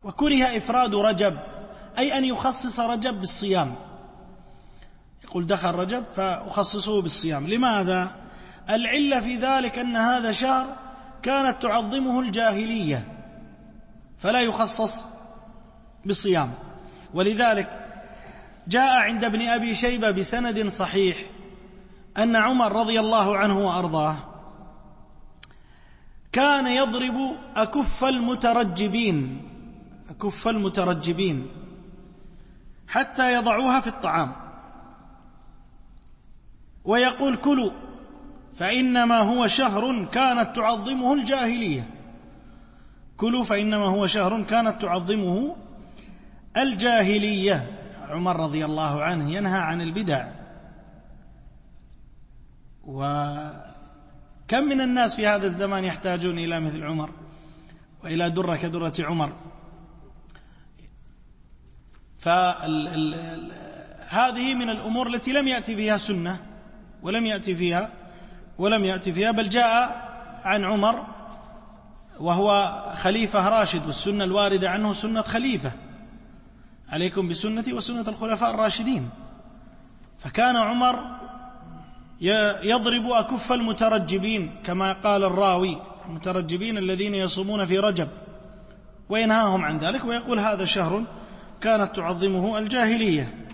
وكره إفراد رجب، أي أن يخصص رجب بالصيام، يقول دخل رجب فأخصصه بالصيام. لماذا؟ العلة في ذلك أن هذا شهر كانت تعظمه الجاهلية فلا يخصص بالصيام. ولذلك جاء عند ابن أبي شيبة بسند صحيح أن عمر رضي الله عنه وأرضاه كان يضرب أكف المترجبين حتى يضعوها في الطعام ويقول كلوا فإنما هو شهر كانت تعظمه الجاهلية، كلوا فإنما هو شهر كانت تعظمه الجاهلية. عمر رضي الله عنه ينهى عن البدع، وكم من الناس في هذا الزمان يحتاجون إلى مثل عمر وإلى درة كدرة عمر. فهذه من الأمور التي لم يأتي فيها سنة ولم يأتي فيها بل جاء عن عمر وهو خليفة راشد، والسنة الواردة عنه سنة خليفة، عليكم بسنتي وسنة الخلفاء الراشدين. فكان عمر يضرب أكف المترجبين كما قال الراوي، المترجبين الذين يصومون في رجب، وينهاهم عن ذلك ويقول هذا شهر كانت تعظمه الجاهلية.